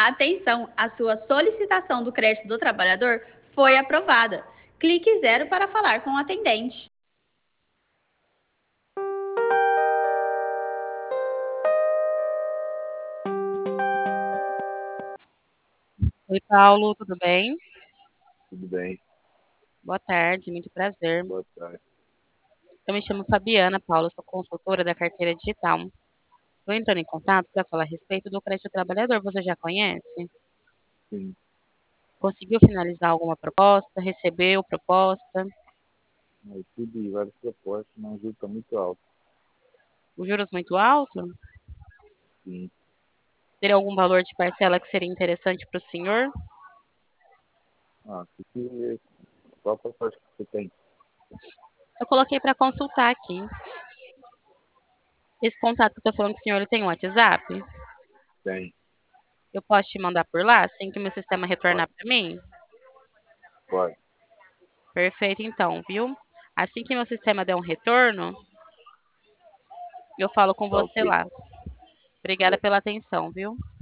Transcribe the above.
Atenção, a sua solicitação do crédito do trabalhador foi aprovada. Clique 0 para falar com o atendente. Oi, Paulo, tudo bem? Tudo bem, Boa tarde, muito prazer. boa tarde. Eu me chamo Fabiana, Paulo, sou consultora da carteira digital. Estou entrando em contato para falar a respeito do crédito trabalhador. Você já conhece? Sim, Conseguiu finalizar alguma proposta? Recebeu proposta? eu tive várias propostas, mas o juro está muito alto. Os juros muito altos? Sim. Teria algum valor de parcela que seria interessante para o senhor? Qual proposta que você tem? Eu coloquei para consultar aqui. Esse contato que eu estou falando com o senhor, ele tem um WhatsApp? Tem, Eu posso te mandar por lá, assim que o meu sistema retornar pode, para mim? pode. Perfeito, então, viu? Assim que meu sistema der um retorno, eu falo com Tá você ok. lá. Obrigada pela atenção, viu?